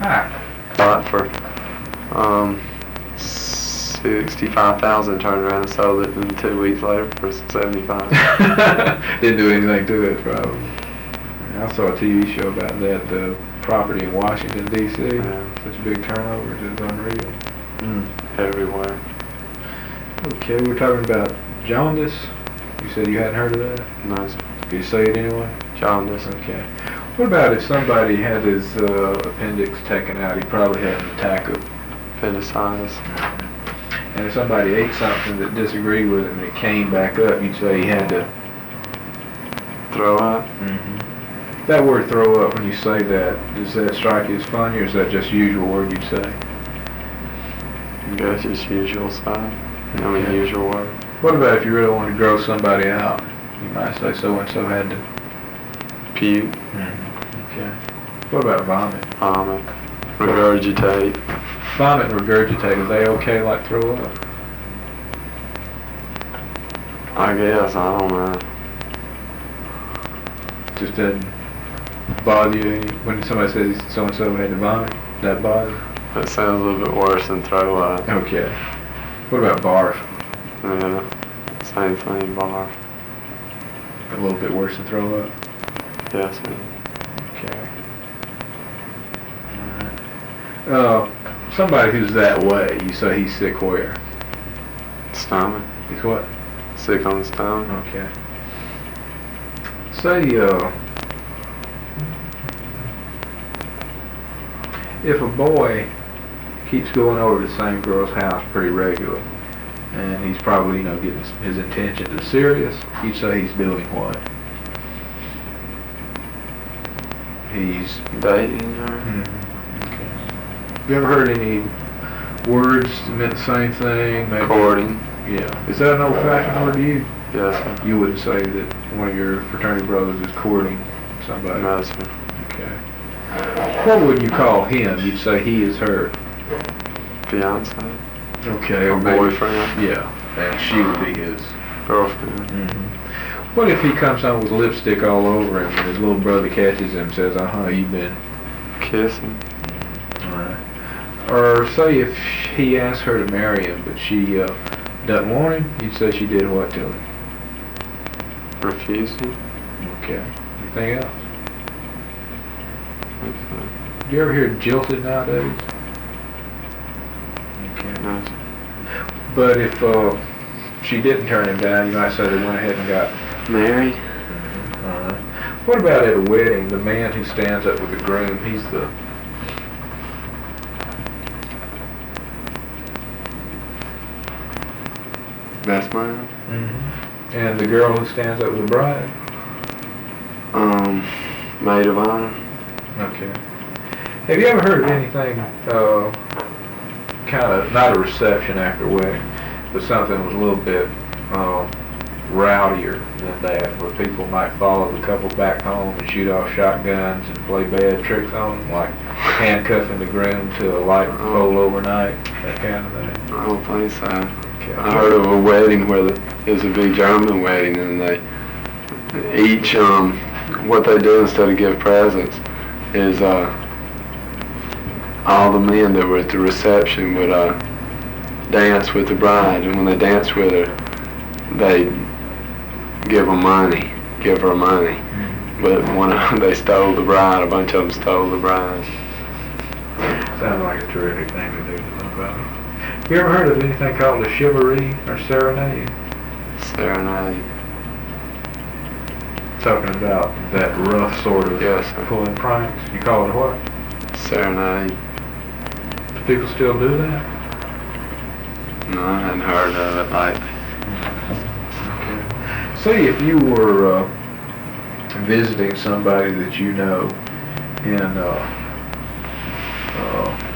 Hi. Bought for $65,000. Turned around and sold it, and 2 weeks later for $75,000. Didn't do anything to it, probably. I saw a TV show about that, the property in Washington, D.C. Yeah. Such a big turnover, it's unreal. Everywhere. Okay, we're talking about jaundice. You said you hadn't heard of that? Nice. Can you say it anyway? Jaundice. Okay. What about if somebody had his appendix taken out? He probably had an attack of Appendicitis. And if somebody ate something that disagreed with him and it came back up, you'd say he had to Throw up. That word throw up, when you say that, does that strike you as funny, or is that just usual word you'd say? I guess it's usual stuff. Okay. Usual word. What about if you really wanted to gross somebody out? You might say so-and-so had to Puke. Okay. What about vomit? Vomit. Regurgitate. Vomit and regurgitate, are they okay like throw up? I guess, I don't know. Just doesn't bother you when somebody says so-and-so had to vomit? That bother you? That sounds a little bit worse than throw up. Okay. What about barf? Yeah. Same thing, barf. A little bit worse than throw up? Yes, man. Okay. Alright. Somebody who's that way, you say he's sick where? Stomach. He's what? Sick on the stomach. Okay. Say, if a boy keeps going over to the same girl's house pretty regularly, and he's probably, getting his intentions serious, you say he's doing what? He's Dating her. Okay. Have you ever heard any words that meant the same thing? Maybe? Courting. Yeah. Is that an old-fashioned word to you? Yes, sir. You wouldn't say that one of your fraternity brothers is courting somebody? No, sir. Okay. What would you call him? You'd say he is her. Fiance. Okay. Or maybe- boyfriend. Yeah. And she would be his. Girlfriend. What if he comes home with lipstick all over him and his little brother catches him and says, you've been... Kissing. Alright. Or say if he asked her to marry him, but she doesn't want him, you'd say she did what to him? Refusing. Okay. Anything else? Okay. Do you ever hear jilted nowadays? Okay. No, sir. But if she didn't turn him down, you might say they went ahead and got... Married. Alright. What about at a wedding, the man who stands up with the groom, he's the... Best man. And the girl who stands up with the bride? Maid of honor. Okay. Have you ever heard of anything, kind of, not a reception after a wedding, but something that was a little bit rowdier than that, where people might follow the couple back home and shoot off shotguns and play bad tricks on them, like handcuffing the groom to a light pole overnight, that kind of thing? I don't think so. Okay. I heard of a wedding where it was a big German wedding, and they each what they do instead of give presents is all the men that were at the reception would dance with the bride, and when they danced with her, they give her money. But they stole the bride. A bunch of them stole the bride. Sounds like a terrific thing to do to somebody. You ever heard of anything called a chivalry or serenade? Serenade. Talking about that rough sort of Yes, sir. pulling pranks. You call it what? Serenade. Do people still do that? No, I hadn't heard of it lately. Say if you were visiting somebody that you know in